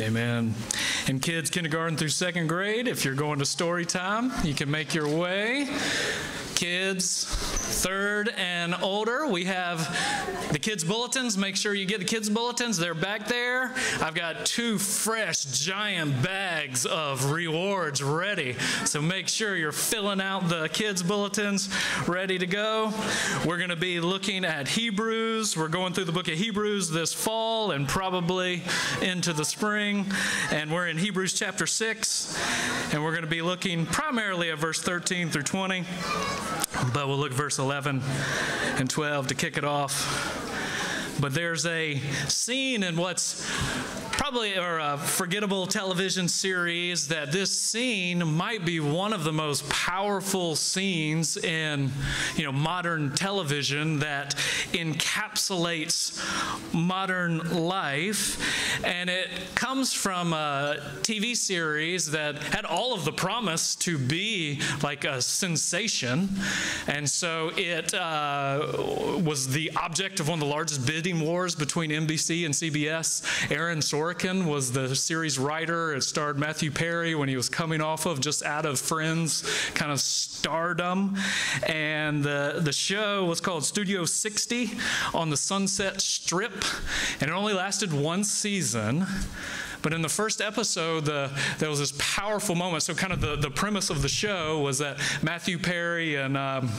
Amen. And kids, kindergarten through second grade, if you're going to story time, you can make your way. Kids, third and older, we have the kids' bulletins. Make sure you get the kids' bulletins. They're back there. I've got 2 fresh, giant bags of rewards ready. So make sure you're filling out the kids' bulletins, ready to go. We're going to be looking at Hebrews. We're going through the book of Hebrews this fall and probably into the spring. And we're in Hebrews chapter 6. And we're going to be looking primarily at verse 13 through 20. But we'll look at verse 11 and 12 to kick it off. But there's a scene in what's probably a forgettable television series that this scene might be one of the most powerful scenes in, modern television that encapsulates modern life. And it comes from a TV series that had all of the promise to be like a sensation. And so it was the object of one of the largest bidding wars between NBC and CBS. Aaron Sorkin was the series writer. It starred Matthew Perry when he was coming off of just out of Friends kind of stardom. And the show was called Studio 60 on the Sunset Strip. And it only lasted 1 season. But in the first episode, there was this powerful moment. So kind of the premise of the show was that Matthew Perry and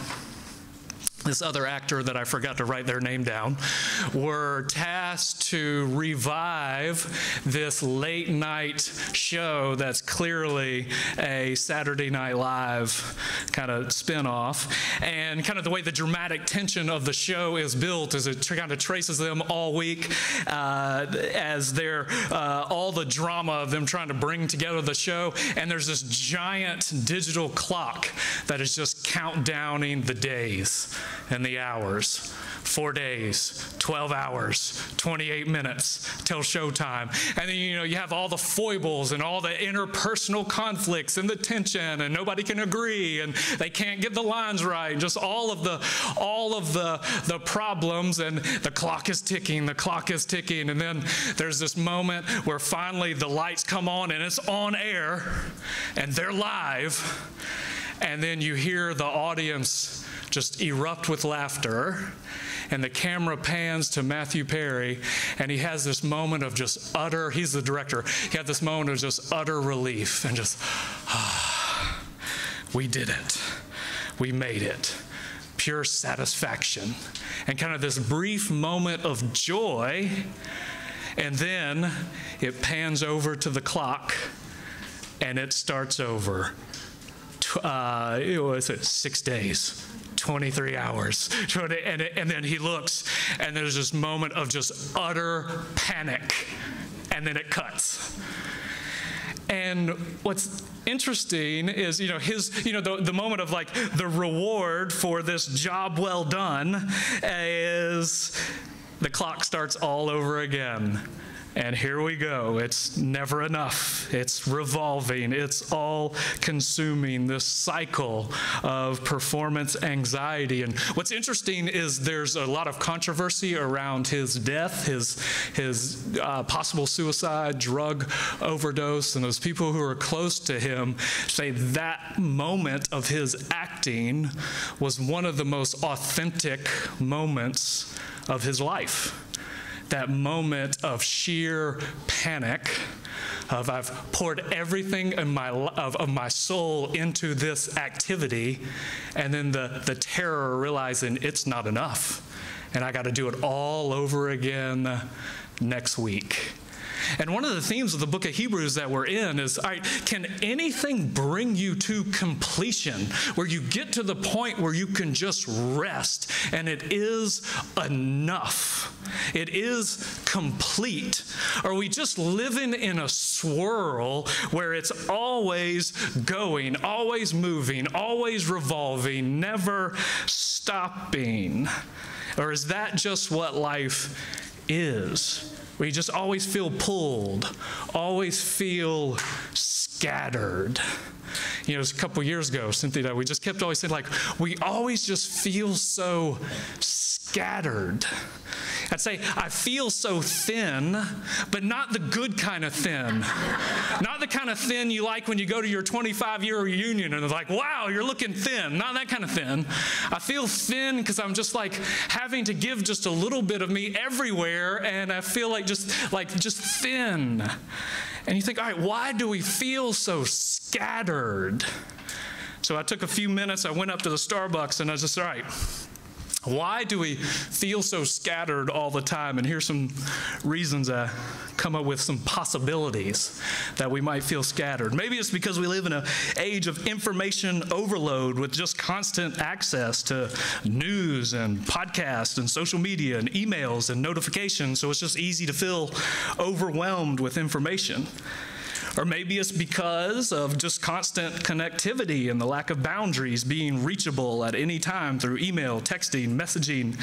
this other actor that I forgot to write their name down, were tasked to revive this late night show that's clearly a Saturday Night Live kind of spinoff. And kind of the way the dramatic tension of the show is built is it kind of traces them all week as they're all the drama of them trying to bring together the show. And there's this giant digital clock that is just countdowning the days and the hours. 4 days, 12 hours, 28 minutes till showtime. And then, you have all the foibles and all the interpersonal conflicts and the tension, and nobody can agree, and they can't get the lines right, and just all of the problems, and the clock is ticking, and then there's this moment where finally the lights come on, and it's on air, and they're live, and then you hear the audience just erupt with laughter, and the camera pans to Matthew Perry, and he has this moment of just he's the director, he had this moment of just utter relief, and just, we did it. We made it. Pure satisfaction. And kind of this brief moment of joy, and then it pans over to the clock, and it starts over. 6 days. 23 hours. And then he looks, and there's this moment of just utter panic, and then it cuts. And what's interesting is, the moment of like the reward for this job well done is the clock starts all over again. And here we go. It's never enough. It's revolving. It's all consuming, this cycle of performance anxiety. And what's interesting is there's a lot of controversy around his death, his possible suicide, drug overdose, and those people who are close to him say that moment of his acting was one of the most authentic moments of his life. That moment of sheer panic, of I've poured everything of my soul into this activity, and then the terror realizing it's not enough, and I got to do it all over again next week. And one of the themes of the book of Hebrews that we're in is, can anything bring you to completion, where you get to the point where you can just rest and it is enough? It is complete. Or are we just living in a swirl where it's always going, always moving, always revolving, never stopping? Or is that just what life is? Where you just always feel pulled, always feel scattered. It was a couple years ago, Cynthia, we just kept always saying, we always just feel so scattered. I'd say, I feel so thin, but not the good kind of thin. Not the kind of thin you like when you go to your 25-year reunion and they're like, wow, you're looking thin. Not that kind of thin. I feel thin because I'm just like having to give just a little bit of me everywhere, and I feel like just thin. And you think, all right, why do we feel so scattered? So I took a few minutes, I went up to the Starbucks, and I was just, all right, why do we feel so scattered all the time? And here's some reasons I come up with some possibilities that we might feel scattered. Maybe it's because we live in an age of information overload with just constant access to news and podcasts and social media and emails and notifications, so it's just easy to feel overwhelmed with information. Or maybe it's because of just constant connectivity and the lack of boundaries, being reachable at any time through email, texting, messaging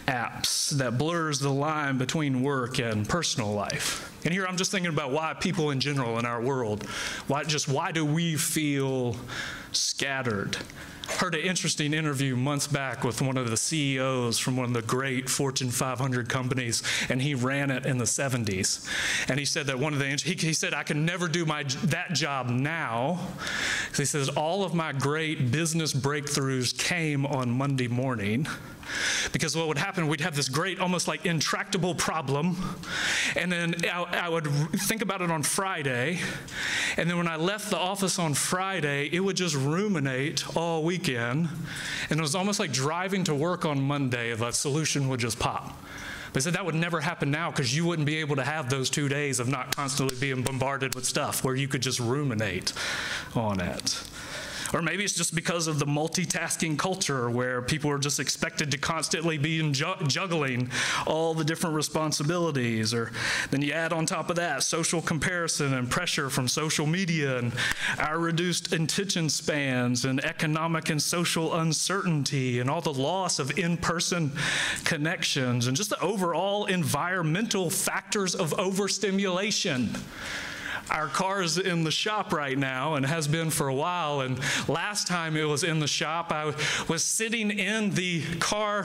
apps that blurs the line between work and personal life. And here I'm just thinking about why people in general in our world, why do we feel scattered? Heard an interesting interview months back with one of the CEOs from one of the great Fortune 500 companies, and he ran it in the 70s. And he said that he said, I can never do that job now. He says, all of my great business breakthroughs came on Monday morning. Because what would happen, we'd have this great, almost like intractable problem, and then I would think about it on Friday, and then when I left the office on Friday, it would just ruminate all weekend, and it was almost like driving to work on Monday, that solution would just pop. But he said that would never happen now because you wouldn't be able to have those 2 days of not constantly being bombarded with stuff where you could just ruminate on it. Or maybe it's just because of the multitasking culture where people are just expected to constantly be juggling all the different responsibilities. Or then you add on top of that social comparison and pressure from social media and our reduced attention spans and economic and social uncertainty and all the loss of in-person connections and just the overall environmental factors of overstimulation. Our car is in the shop right now and has been for a while, and last time it was in the shop, I was sitting in the car,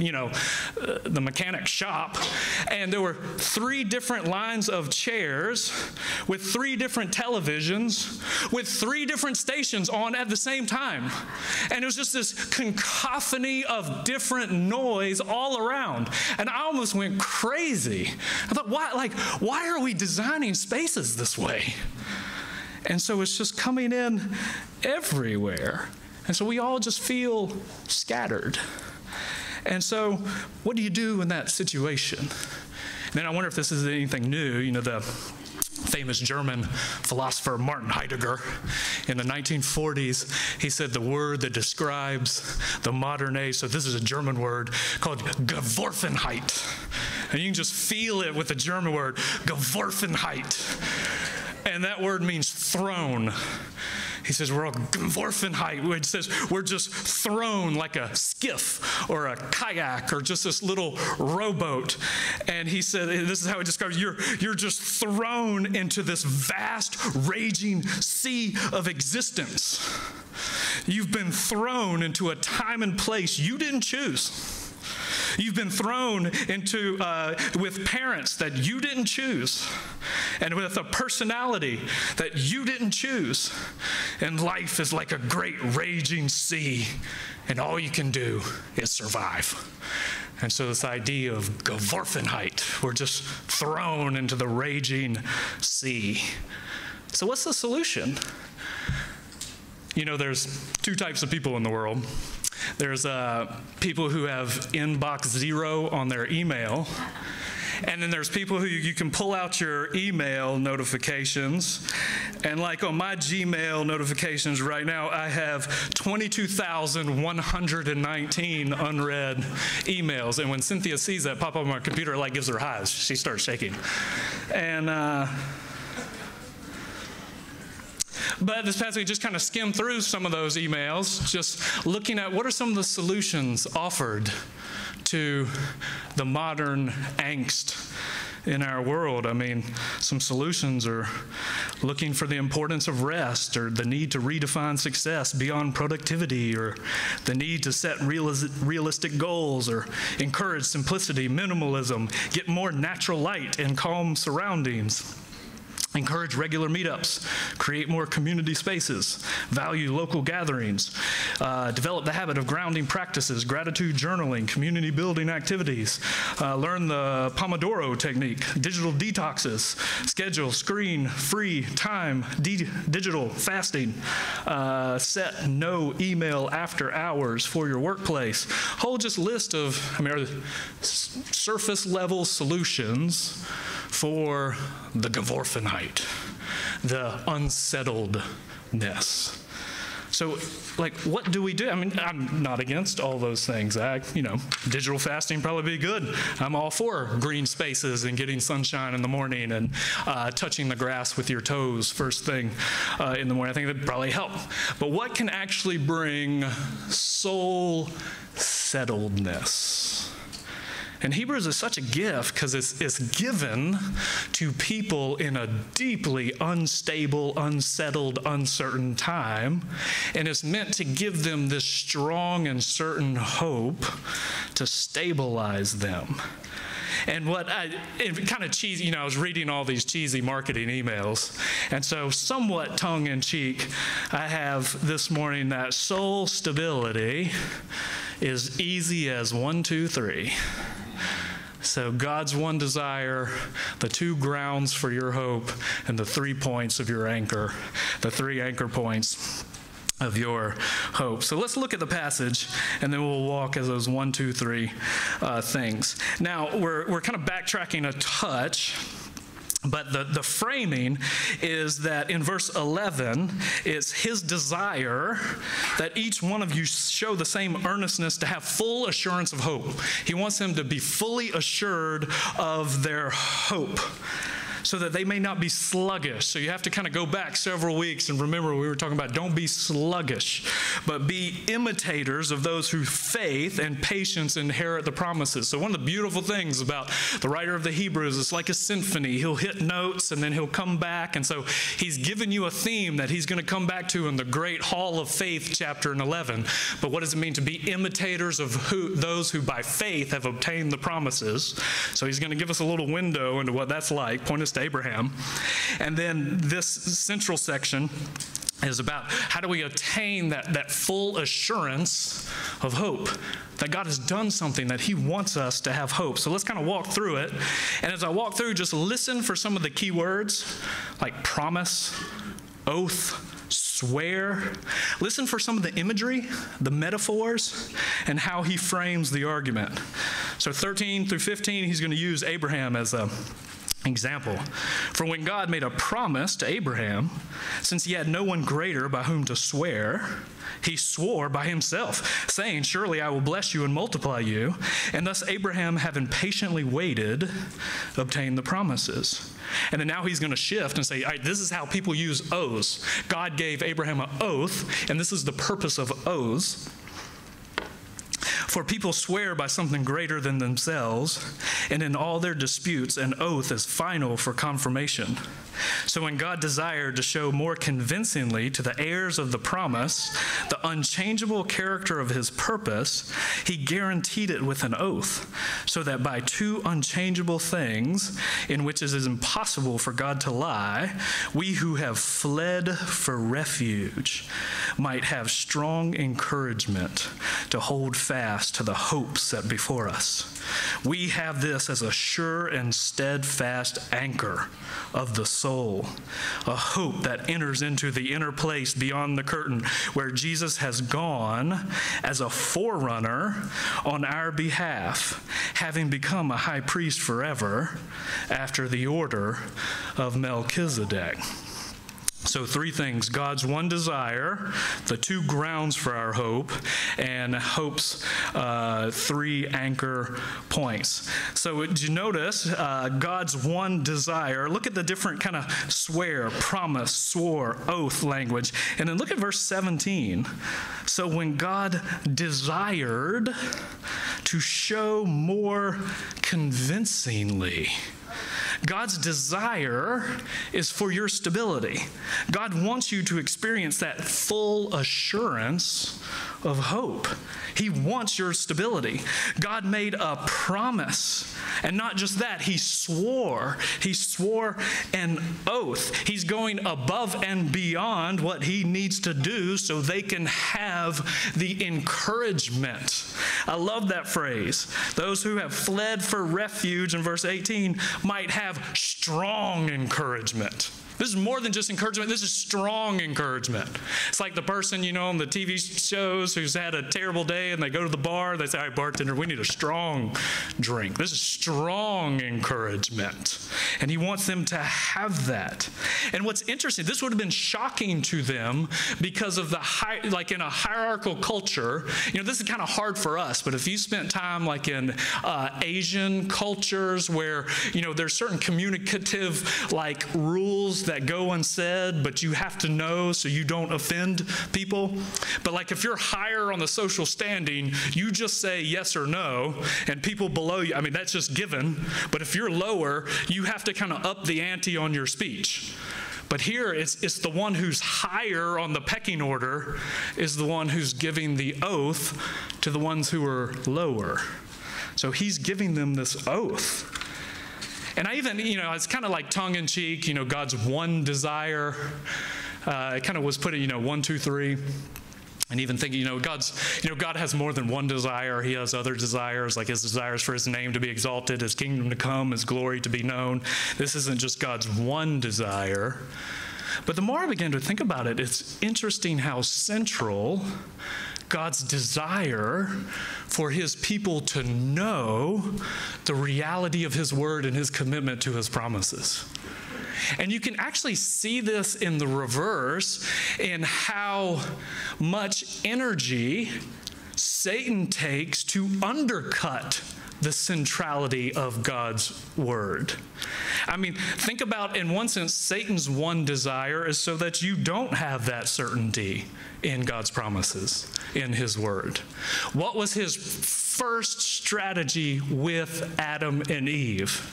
the mechanic shop, and there were 3 different lines of chairs with 3 different televisions with 3 different stations on at the same time. And it was just this cacophony of different noise all around. And I almost went crazy. I thought, why are we designing spaces this way? And so it's just coming in everywhere. And so we all just feel scattered. And so what do you do in that situation? And then I wonder if this is anything new. The famous German philosopher Martin Heidegger in the 1940s, he said the word that describes the modern age, so this is a German word called Geworfenheit. And you can just feel it with the German word, Geworfenheit. And that word means thrown. He says we're all Geworfenheit, which says we're just thrown like a skiff or a kayak or just this little rowboat. And he said, this is how he describes you're just thrown into this vast, raging sea of existence. You've been thrown into a time and place you didn't choose. You've been thrown into with parents that you didn't choose, and with a personality that you didn't choose. And life is like a great raging sea, and all you can do is survive. And so this idea of Geworfenheit, we're just thrown into the raging sea. So what's the solution? There's 2 types of people in the world. There's people who have inbox 0 on their email, and then there's people who you can pull out your email notifications, and like on my Gmail notifications right now, I have 22,119 unread emails, and when Cynthia sees that pop up on my computer, it gives her hives. She starts shaking. But this past week, just kind of skimmed through some of those emails, just looking at what are some of the solutions offered to the modern angst in our world. I mean, some solutions are looking for the importance of rest, or the need to redefine success beyond productivity, or the need to set realistic goals, or encourage simplicity, minimalism, get more natural light and calm surroundings. Encourage regular meetups, create more community spaces, value local gatherings, develop the habit of grounding practices, gratitude journaling, community building activities, learn the Pomodoro technique, digital detoxes, schedule screen-free time, digital fasting, set no email after hours for your workplace. Whole just list of surface level solutions for the Geworfenheit, the unsettledness. So, what do we do? I mean, I'm not against all those things. Digital fasting probably be good. I'm all for green spaces and getting sunshine in the morning and touching the grass with your toes first thing in the morning. I think that'd probably help. But what can actually bring soul settledness? And Hebrews is such a gift because it's given to people in a deeply unstable, unsettled, uncertain time. And it's meant to give them this strong and certain hope to stabilize them. And it kind of cheesy, I was reading all these cheesy marketing emails. And so somewhat tongue-in-cheek, I have this morning that soul stability is easy as 1, 2, 3. So God's one desire, the 2 grounds for your hope, and the 3 points of your anchor, the 3 anchor points of your hope. So let's look at the passage, and then we'll walk as those 1, 2, 3 things. Now, we're kind of backtracking a touch. But the framing is that in verse 11, it's his desire that each one of you show the same earnestness to have full assurance of hope. He wants them to be fully assured of their hope, so that they may not be sluggish. So you have to kind of go back several weeks and remember we were talking about don't be sluggish, but be imitators of those who faith and patience inherit the promises. So one of the beautiful things about the writer of the Hebrews, it's like a symphony. He'll hit notes and then he'll come back. And so he's given you a theme that he's going to come back to in the great Hall of Faith, chapter 11. But what does it mean to be imitators of those who by faith have obtained the promises? So he's going to give us a little window into what that's like, point us to Abraham. And then this central section is about how do we attain that full assurance of hope, that God has done something, that he wants us to have hope. So let's kind of walk through it. And as I walk through, just listen for some of the key words like promise, oath, swear. Listen for some of the imagery, the metaphors, and how he frames the argument. So 13 through 15, he's going to use Abraham as a example. For when God made a promise to Abraham, since he had no one greater by whom to swear, he swore by himself, saying, surely I will bless you and multiply you. And thus Abraham, having patiently waited, obtained the promises. And then now he's going to shift and say, all right, this is how people use oaths. God gave Abraham an oath, and this is the purpose of oaths. For people swear by something greater than themselves, and in all their disputes, an oath is final for confirmation. So when God desired to show more convincingly to the heirs of the promise the unchangeable character of his purpose, he guaranteed it with an oath, so that by 2 unchangeable things, in which it is impossible for God to lie, we who have fled for refuge might have strong encouragement to hold fast to the hope set before us. We have this as a sure and steadfast anchor of the soul, a hope that enters into the inner place beyond the curtain, where Jesus has gone as a forerunner on our behalf, having become a high priest forever after the order of Melchizedek. So 3 things: God's one desire, the 2 grounds for our hope, and hope's 3 anchor points. So did you notice God's one desire? Look at the different kind of swear, promise, swore, oath language. And then look at verse 17. So when God desired to show more convincingly. God's desire is for your stability. God wants you to experience that full assurance of hope. He wants your stability. God made a promise. And not just that, he swore an oath. He's going above and beyond what he needs to do so they can have the encouragement. I love that phrase. Those who have fled for refuge in verse 18 might have strong encouragement. This is more than just encouragement. This is strong encouragement. It's like the person, on the TV shows who's had a terrible day and they go to the bar. They say, "All right, bartender, we need a strong drink." This is strong encouragement. And he wants them to have that. And what's interesting, this would have been shocking to them because of like in a hierarchical culture, this is kind of hard for us, but if you spent time like in Asian cultures where, there's certain communicative like rules that go unsaid, but you have to know so you don't offend people. But like if you're higher on the social standing, you just say yes or no, and people below you, that's just given. But if you're lower, you have to kind of up the ante on your speech. But here, it's the one who's higher on the pecking order is the one who's giving the oath to the ones who are lower. So he's giving them this oath. And I even, it's kind of like tongue-in-cheek, God's one desire. It kind of was put in, 1, 2, 3. And even thinking, God has more than one desire. He has other desires, like his desires for his name to be exalted, his kingdom to come, his glory to be known. This isn't just God's one desire. But the more I begin to think about it, it's interesting how central God's desire for his people to know the reality of his word and his commitment to his promises. And you can actually see this in the reverse in how much energy Satan takes to undercut the centrality of God's word. Think about, in one sense, Satan's one desire is so that you don't have that certainty in God's promises, in his word. What was his first strategy with Adam and Eve?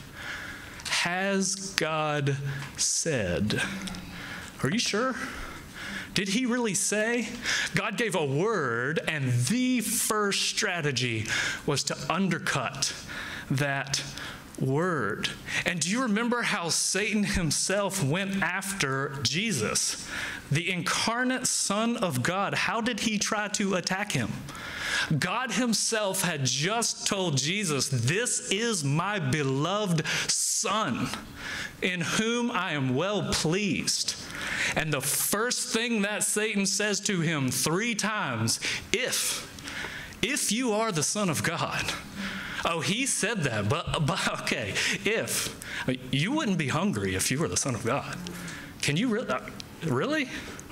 Has God said? Are you sure? Did he really say? God gave a word, and the first strategy was to undercut that word. And do you remember how Satan himself went after Jesus, the incarnate Son of God? How did he try to attack him? God himself had just told Jesus, "This is my beloved Son, in whom I am well pleased." And the first thing that Satan says to him 3 times, if you are the Son of God. Oh, he said that, but okay, if. You wouldn't be hungry if you were the Son of God. Can you really?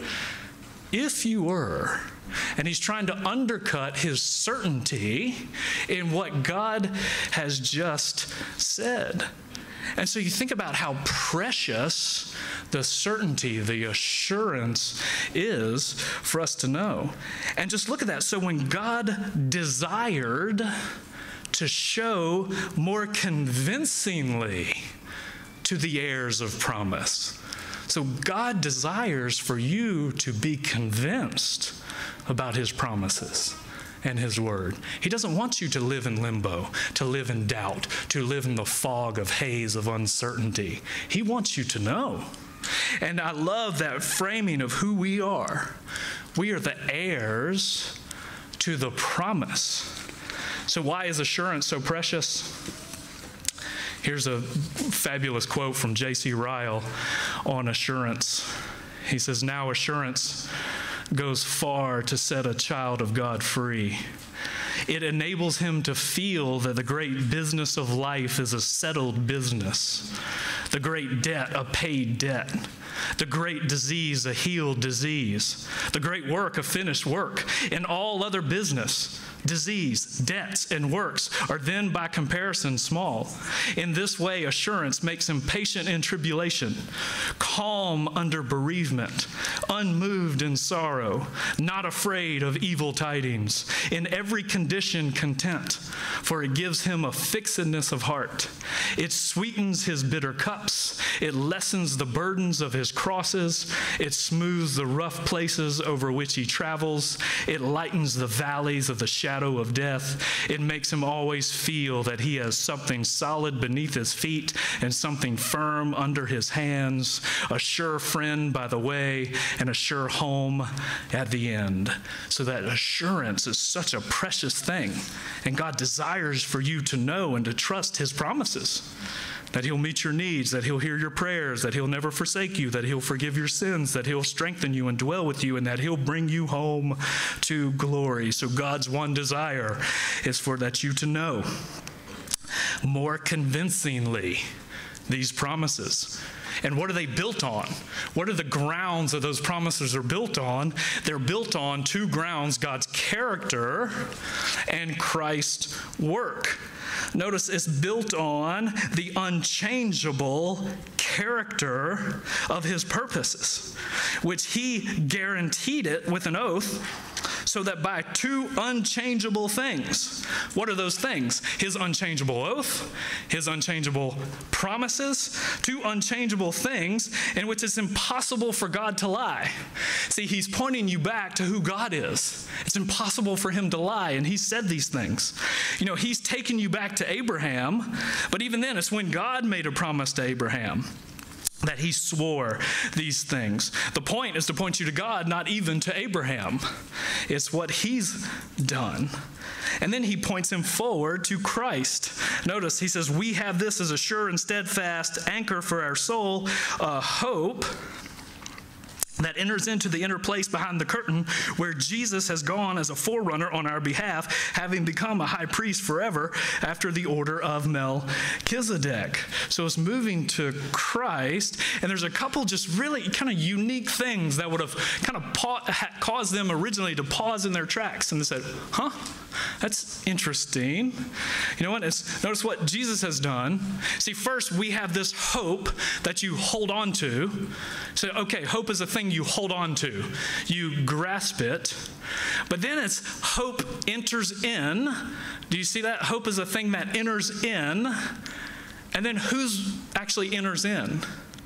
If you were. And he's trying to undercut his certainty in what God has just said. And so you think about how precious the certainty, the assurance is for us to know. And just look at that. So when God desired to show more convincingly to the heirs of promise. So God desires for you to be convinced about his promises and his word. He doesn't want you to live in limbo, to live in doubt, to live in the fog of haze of uncertainty. He wants you to know. And I love that framing of who we are. We are the heirs to the promise. So why is assurance so precious? Here's a fabulous quote from J.C. Ryle on assurance. He says, "Now assurance goes far to set a child of God free. It enables him to feel that the great business of life is a settled business, the great debt a paid debt, the great disease a healed disease, the great work a finished work. In all other business, disease, debts, and works are then by comparison small. In this way, assurance makes him patient in tribulation, calm under bereavement, unmoved in sorrow, not afraid of evil tidings, in every condition content, for it gives him a fixedness of heart. It sweetens his bitter cups. It lessens the burdens of his crosses. It smooths the rough places over which he travels. It lightens the valleys of the shadow of death. It makes him always feel that he has something solid beneath his feet and something firm under his hands, a sure friend by the way and a sure home at the end. So that assurance is such a precious thing, and God desires for you to know and to trust his promises, that he'll meet your needs, that he'll hear your prayers, that he'll never forsake you, that he'll forgive your sins, that he'll strengthen you and dwell with you, and that he'll bring you home to glory. So God's one desire is for that you to know more convincingly these promises. And what are they built on? What are the grounds that those promises are built on? They're built on two grounds: God's character and Christ's work. Notice it's built on the unchangeable character of his purposes, which he guaranteed it with an oath, so that by two unchangeable things. What are those things? His unchangeable oath, his unchangeable promises, two unchangeable things in which it's impossible for God to lie. See, he's pointing you back to who God is. It's impossible for him to lie, and he said these things. You know, he's taken you back to Abraham, but even then, it's when God made a promise to Abraham that he swore these things. The point is to point you to God, not even to Abraham. It's what he's done. And then he points him forward to Christ. Notice he says, we have this as a sure and steadfast anchor for our soul, a hope that enters into the inner place behind the curtain, where Jesus has gone as a forerunner on our behalf, having become a high priest forever after the order of Melchizedek. So it's moving to Christ, and there's a couple just really kind of unique things that would have kind of caused them originally to pause in their tracks, and they said, huh? That's interesting. You know what? Notice what Jesus has done. See, first we have this hope that you hold on to. So, okay, hope is a thing you hold on to. You grasp it. But then it's hope enters in. Do you see that? Hope is a thing that enters in. And then who's actually enters in?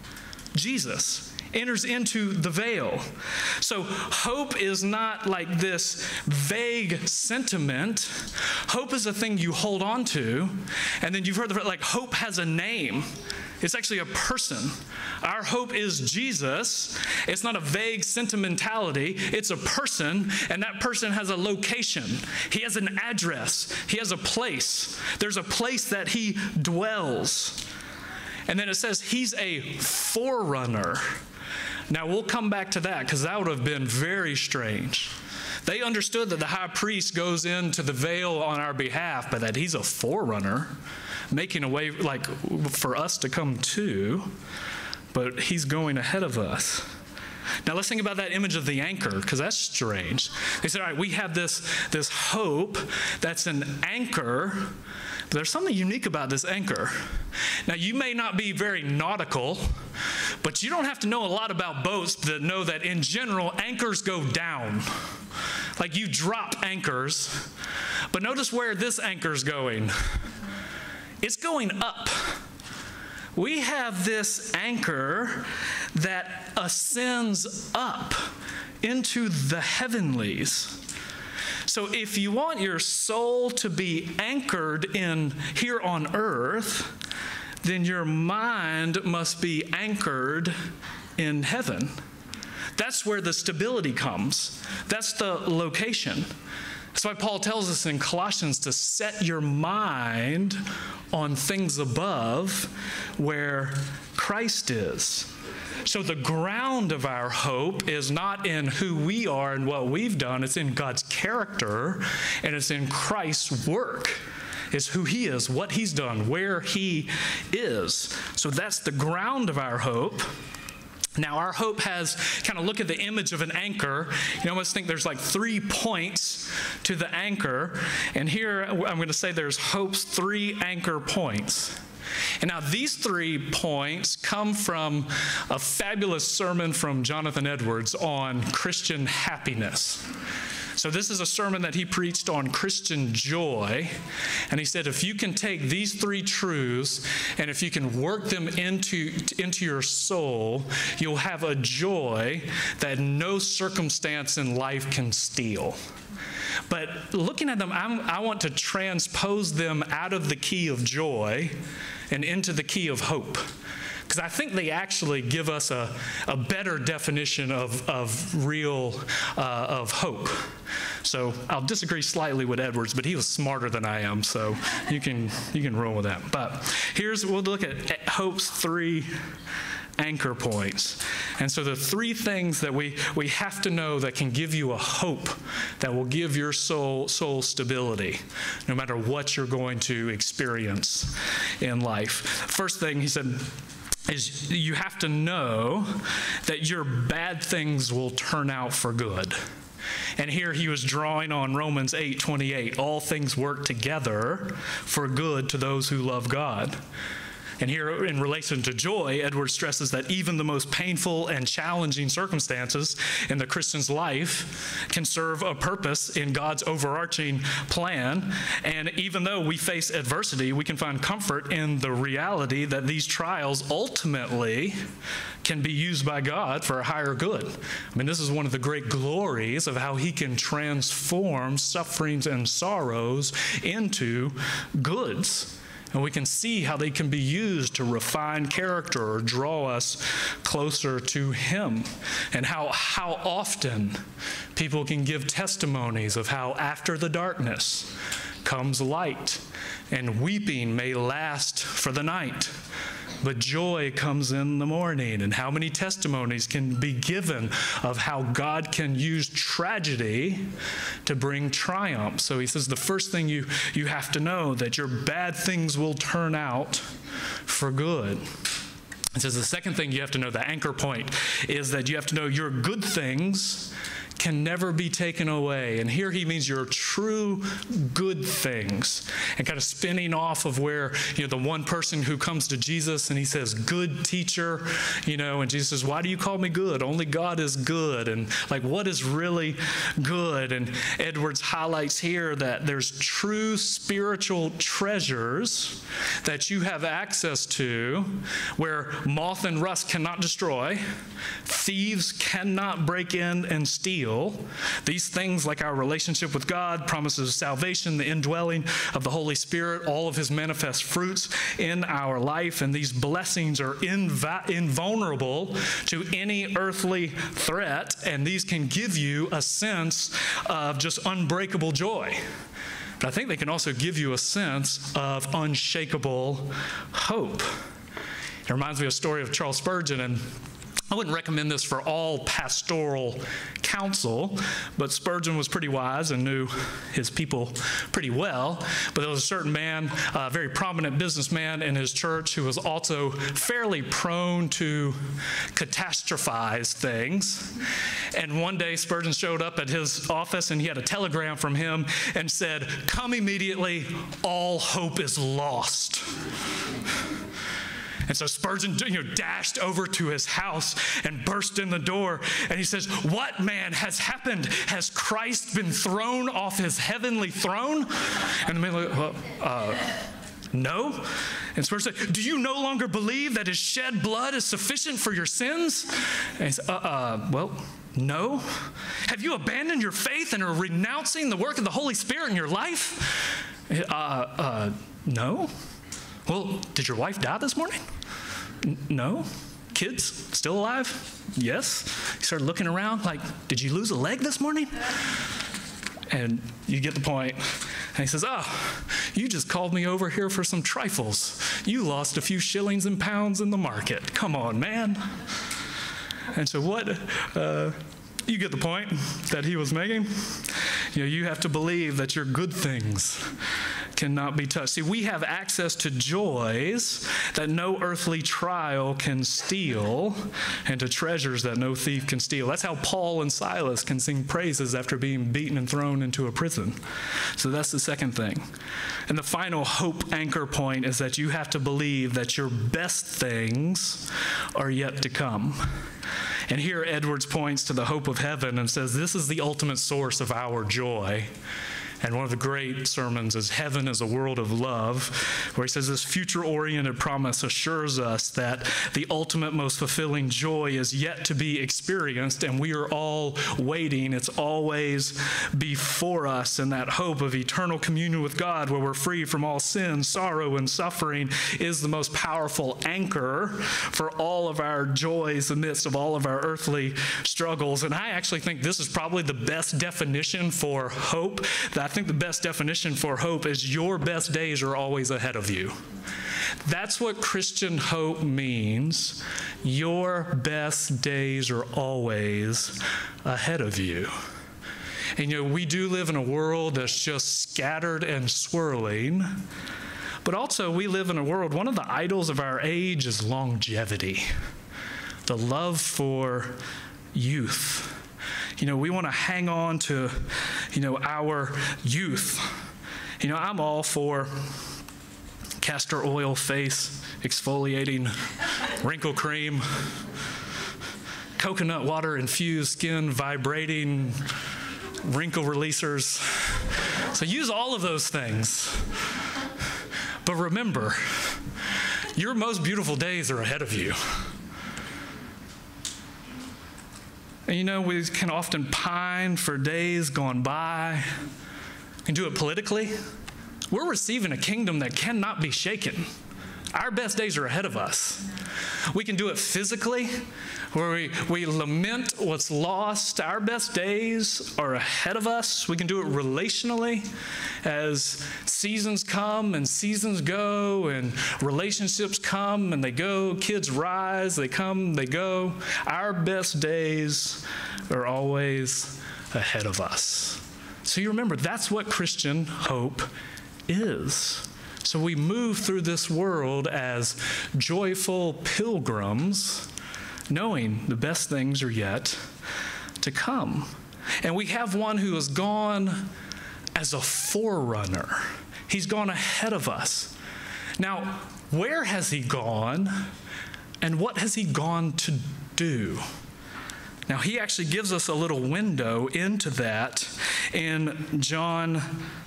Jesus enters into the veil. So hope is not like this vague sentiment. Hope is a thing you hold on to. And then you've heard like hope has a name. It's actually a person. Our hope is Jesus. It's not a vague sentimentality. It's a person, and that person has a location. He has an address. He has a place. There's a place that he dwells. And then it says he's a forerunner. Now, we'll come back to that because that would have been very strange. They understood that the high priest goes into the veil on our behalf, but that he's a forerunner, making a way like for us to come to, but he's going ahead of us. Now, let's think about that image of the anchor, because that's strange. They said, all right, we have this hope that's an anchor, but there's something unique about this anchor. Now, you may not be very nautical, but you don't have to know a lot about boats to know that in general, anchors go down. Like you drop anchors, but notice where this anchor's going. It's going up. We have this anchor that ascends up into the heavenlies. So if you want your soul to be anchored in here on earth, then your mind must be anchored in heaven. That's where the stability comes. That's the location. That's why Paul tells us in Colossians to set your mind on things above where Christ is. So the ground of our hope is not in who we are and what we've done. It's in God's character, and it's in Christ's work. It's who he is, what he's done, where he is. So that's the ground of our hope. Now, our hope has, kind of look at the image of an anchor. You almost think there's like 3 points to the anchor. And here I'm going to say there's hope's 3 anchor points. And now these 3 points come from a fabulous sermon from Jonathan Edwards on Christian happiness. So this is a sermon that he preached on Christian joy. And he said, if you can take these 3 truths and if you can work them into your soul, you'll have a joy that no circumstance in life can steal. But looking at them, I want to transpose them out of the key of joy and into the key of hope. Because I think they actually give us a better definition of hope. So I'll disagree slightly with Edwards, but he was smarter than I am, so you can roll with that. But we'll look at hope's 3 anchor points. And so the 3 things that we have to know that can give you a hope that will give your soul stability, no matter what you're going to experience in life. First thing he said is you have to know that your bad things will turn out for good. And here he was drawing on Romans 8:28. All things work together for good to those who love God. And here, in relation to joy, Edwards stresses that even the most painful and challenging circumstances in the Christian's life can serve a purpose in God's overarching plan. And even though we face adversity, we can find comfort in the reality that these trials ultimately can be used by God for a higher good. I mean, this is one of the great glories of how he can transform sufferings and sorrows into goods. And we can see how they can be used to refine character or draw us closer to him. And how often people can give testimonies of how after the darkness comes light, and weeping may last for the night, but joy comes in the morning. And how many testimonies can be given of how God can use tragedy to bring triumph. So he says the first thing you have to know, that your bad things will turn out for good. It says the second thing you have to know, the anchor point, is that you have to know your good things can never be taken away. And here he means your true good things. And kind of spinning off of where, the one person who comes to Jesus and he says, good teacher, and Jesus says, why do you call me good? Only God is good. And like, what is really good? And Edwards highlights here that there's true spiritual treasures that you have access to where moth and rust cannot destroy, thieves cannot break in and steal. These things, like our relationship with God, promises of salvation, the indwelling of the Holy Spirit, all of his manifest fruits in our life, and these blessings are invulnerable to any earthly threat, and these can give you a sense of just unbreakable joy. But I think they can also give you a sense of unshakable hope. It reminds me of a story of Charles Spurgeon, and I wouldn't recommend this for all pastoral counsel, but Spurgeon was pretty wise and knew his people pretty well. But there was a certain man, a very prominent businessman in his church, who was also fairly prone to catastrophize things. And one day Spurgeon showed up at his office and he had a telegram from him and said, "Come immediately, all hope is lost." And so Spurgeon, dashed over to his house and burst in the door. And he says, "What, man, has happened? Has Christ been thrown off his heavenly throne?" And the man looked, "No." And Spurgeon said, "Do you no longer believe that his shed blood is sufficient for your sins?" And he said, "Well, no." "Have you abandoned your faith and are renouncing the work of the Holy Spirit in your life?" "No." "Well, did your wife die this morning?" "No." "Kids still alive?" "Yes." He started looking around like, "Did you lose a leg this morning?" And you get the point. And he says, "You just called me over here for some trifles. You lost a few shillings and pounds in the market. Come on, man." And so you get the point that he was making. You have to believe that your good things cannot be touched. See, we have access to joys that no earthly trial can steal, and to treasures that no thief can steal. That's how Paul and Silas can sing praises after being beaten and thrown into a prison. So that's the second thing. And the final hope anchor point is that you have to believe that your best things are yet to come. And here Edwards points to the hope of heaven and says this is the ultimate source of our joy. And one of the great sermons is Heaven is a World of Love, where he says this future-oriented promise assures us that the ultimate, most fulfilling joy is yet to be experienced, and we are all waiting. It's always before us, and that hope of eternal communion with God, where we're free from all sin, sorrow, and suffering, is the most powerful anchor for all of our joys amidst of all of our earthly struggles. And I actually think this is probably the best definition for hope. I think the best definition for hope is your best days are always ahead of you. That's what Christian hope means. Your best days are always ahead of you. And we do live in a world that's just scattered and swirling, but also we live in a world, one of the idols of our age is longevity, the love for youth. We want to hang on to, our youth. I'm all for castor oil face exfoliating wrinkle cream, coconut water infused skin vibrating wrinkle releasers. So use all of those things. But remember, your most beautiful days are ahead of you. And we can often pine for days gone by. We can do it politically. We're receiving a kingdom that cannot be shaken. Our best days are ahead of us. We can do it physically, where we lament what's lost. Our best days are ahead of us. We can do it relationally, as seasons come and seasons go, and relationships come and they go. Kids rise, they come, they go. Our best days are always ahead of us. So you remember, that's what Christian hope is. So we move through this world as joyful pilgrims, knowing the best things are yet to come. And we have one who has gone as a forerunner. He's gone ahead of us. Now, where has he gone, and what has he gone to do? Now, he actually gives us a little window into that in John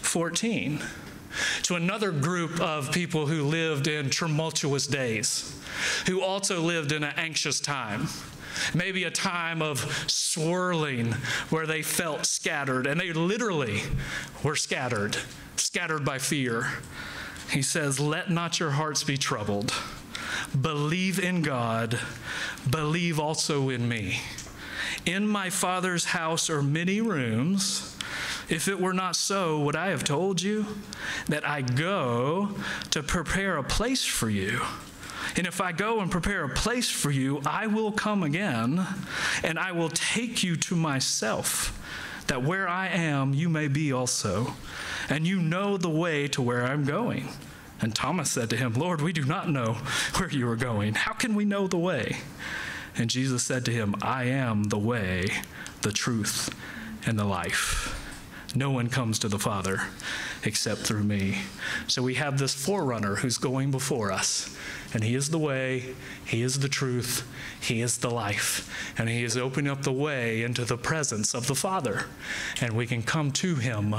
14. To another group of people who lived in tumultuous days, who also lived in an anxious time, maybe a time of swirling where they felt scattered, and they literally were scattered by fear. He says, "Let not your hearts be troubled. Believe in God, believe also in me. In my Father's house are many rooms. If it were not so, would I have told you that I go to prepare a place for you? And if I go and prepare a place for you, I will come again, and I will take you to myself, that where I am, you may be also. And you know the way to where I'm going." And Thomas said to him, "Lord, we do not know where you are going. How can we know the way?" And Jesus said to him, "I am the way, the truth, and the life. No one comes to the Father except through me." So we have this forerunner who's going before us, and he is the way, he is the truth, he is the life, and he is opening up the way into the presence of the Father. And we can come to him,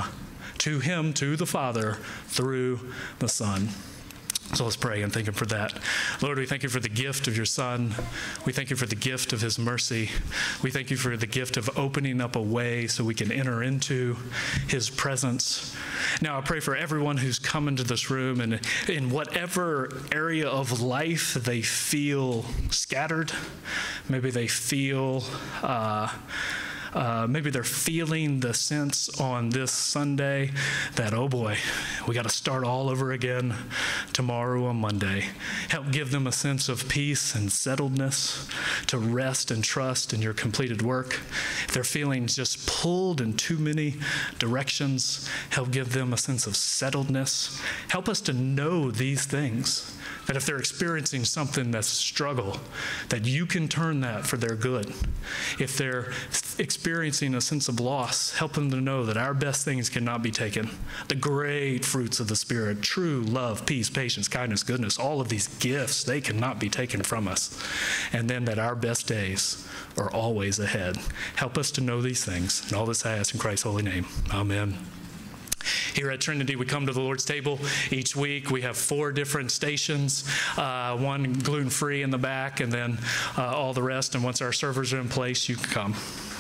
to the Father, through the Son. So let's pray and thank him for that. Lord, we thank you for the gift of your Son. We thank you for the gift of his mercy. We thank you for the gift of opening up a way so we can enter into his presence. Now I pray for everyone who's come into this room, and in whatever area of life they feel scattered, maybe they feel maybe they're feeling the sense on this Sunday that, oh boy, we got to start all over again tomorrow on Monday. Help give them a sense of peace and settledness to rest and trust in your completed work. If they're feeling just pulled in too many directions, help give them a sense of settledness. Help us to know these things, that if they're experiencing something that's a struggle, that you can turn that for their good. If they're experiencing a sense of loss, help them to know that our best things cannot be taken. The great fruits of the Spirit, true love, peace, patience, kindness, goodness, all of these gifts, they cannot be taken from us. And then that our best days are always ahead. Help us to know these things. And all this I ask in Christ's holy name. Amen. Here at Trinity, we come to the Lord's table each week. We have 4 different stations, one gluten-free in the back, and then all the rest. And once our servers are in place, you can come.